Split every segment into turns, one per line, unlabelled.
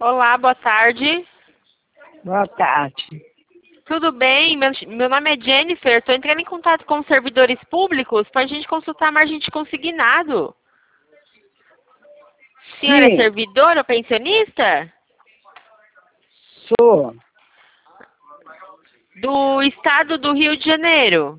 Olá, boa tarde.
Boa tarde.
Tudo bem? Meu nome é Jennifer. Estou entrando em contato com os servidores públicos para a gente consultar a margem de consignado. Senhora é
Sim,
servidora ou pensionista?
sou.
Do estado do Rio de Janeiro.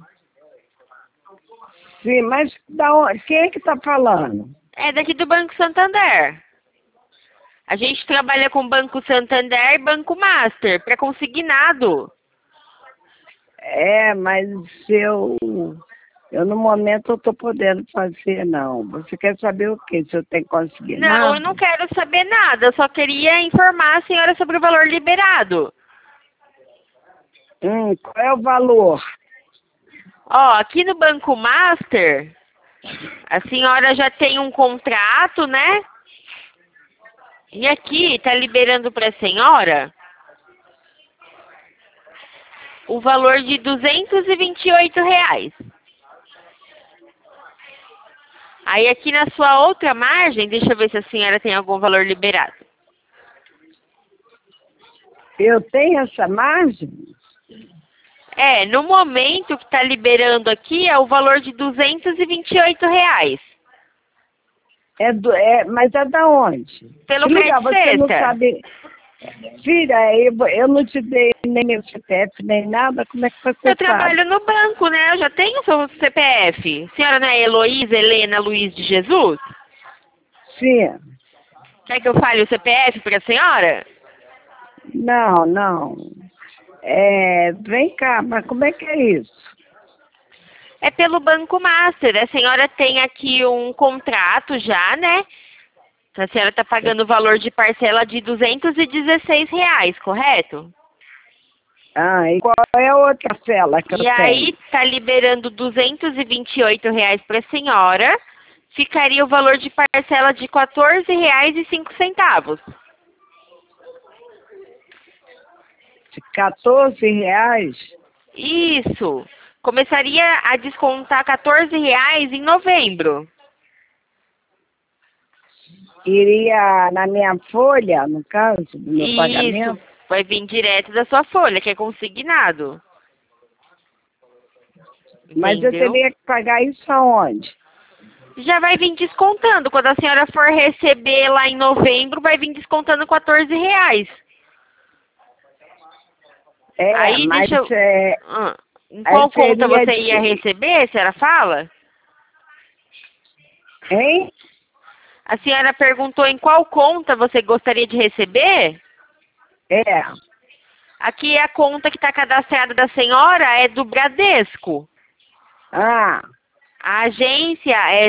Sim, mas da onde? Quem é que está falando?
É daqui do Banco Santander. A gente trabalha com Banco Santander e Banco Master para consignado.
Mas eu no momento eu estou podendo fazer, não. Você quer saber o quê? Se eu tenho
Não, eu não
consignado?
quero saber nada. Eu só queria informar a senhora sobre o valor liberado.
Qual é o valor?
Ó, aqui no Banco Master, a senhora já tem um contrato, né? E aqui tá liberando para a senhora o valor de R$ 228. Aí aqui na sua outra margem, deixa eu ver se a senhora tem algum valor liberado.
Eu tenho essa margem?
É, no momento que tá liberando aqui é o valor de R$ 228.
Mas é da onde?
Pelo
Filha,
Credit
você não
Sexta.
sabe. Filha, eu não te dei nem meu CPF, nem nada. Como é que você
Eu
sabe?
trabalho no banco, né? Eu já tenho o seu CPF. A senhora não é Heloísa Helena Luiz de Jesus?
Sim.
Quer que eu fale o CPF para a senhora?
Não, não. Vem cá, mas como é que é isso?
É pelo Banco Master. A senhora tem aqui um contrato já, né? A senhora está pagando o valor de parcela de R$ 216, correto?
E qual é a outra cela que eu
E aí
tenho?
está liberando R$ 228 para a senhora. Ficaria o valor de parcela de R$ 14,05.
De R$ 14?
Isso. Começaria a descontar R$ 14 em novembro.
Iria na minha folha, no caso, do meu
Isso.
pagamento?
Vai vir direto da sua folha, que é consignado.
Mas eu
Entendeu?
teria que pagar isso aonde?
Já vai vir descontando. Quando a senhora for receber lá em novembro, vai vir descontando R$ 14. Aí
Mas
deixa eu... Em
aí
qual conta
seria
você ia receber, a senhora fala?
Hein?
A senhora perguntou em qual conta você gostaria de receber?
É.
Aqui é a conta que está cadastrada da senhora, é do Bradesco.
Ah,
A agência é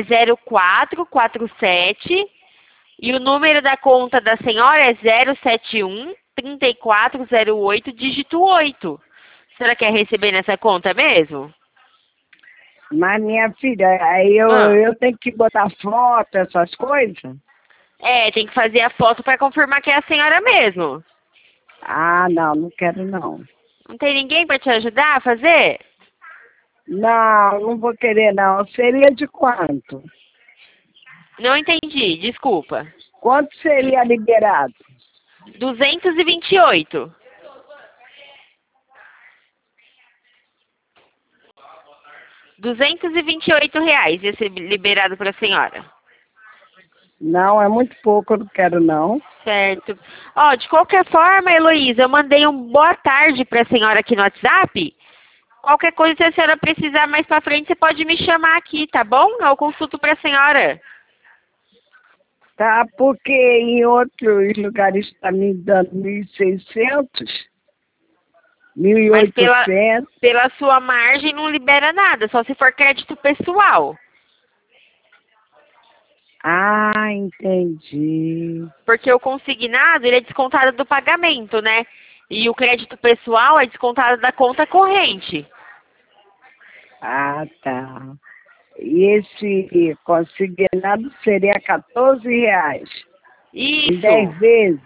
0447 e o número da conta da senhora é 071 3408 dígito 8. A senhora quer receber nessa conta mesmo?
mas minha filha, aí eu tenho que botar foto, essas coisas?
É, tem que fazer a foto para confirmar que é a senhora mesmo.
Não, não quero não.
Não tem ninguém para te ajudar a fazer?
Não, não vou querer não. Seria de quanto?
Não entendi, desculpa.
Quanto seria liberado?
228. R$ 228 ia ser liberado para a senhora.
Não, é muito pouco, eu não quero não.
Certo. Ó, de qualquer forma, Heloísa, eu mandei um boa tarde para a senhora aqui no WhatsApp. Qualquer coisa, se a senhora precisar mais para frente, você pode me chamar aqui, tá bom? Eu consulto para a senhora.
Tá, porque em outros lugares está me dando 1.600,
Mas
1.800.
pela sua margem não libera nada, só se for crédito pessoal.
Entendi.
Porque o consignado, ele é descontado do pagamento, né? E o crédito pessoal é descontado da conta corrente.
Tá. E esse consignado seria R$ 14. Em 10
Isso.
vezes.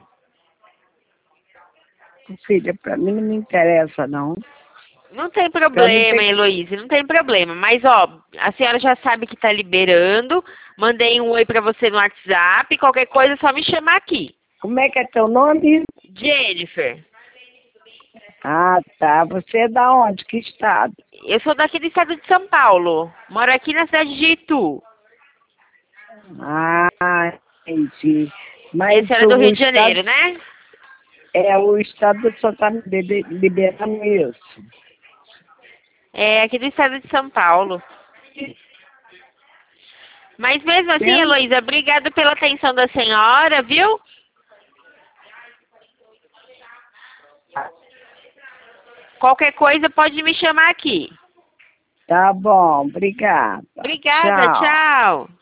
Filha, para mim não me interessa, não.
Não tem
Para mim
problema,
tem.
Heloísa, não tem problema. Mas, ó, a senhora já sabe que tá liberando. Mandei um oi pra você no WhatsApp. Qualquer coisa é só me chamar aqui.
Como é que é teu nome?
Jennifer.
Ah, tá. Você é da onde? Que estado?
Eu sou daqui do estado de São Paulo. Moro aqui na cidade de Itu.
Ah, entendi. Mas
Esse era do
o
Rio de
estado,
Janeiro, né?
o estado só está liberando isso.
É, aqui do estado de São Paulo. Mas mesmo assim,
Mesmo?
Heloísa, obrigada pela atenção da senhora, viu? Qualquer coisa pode me chamar aqui.
Tá bom, obrigada.
Obrigada,
Tchau.
tchau.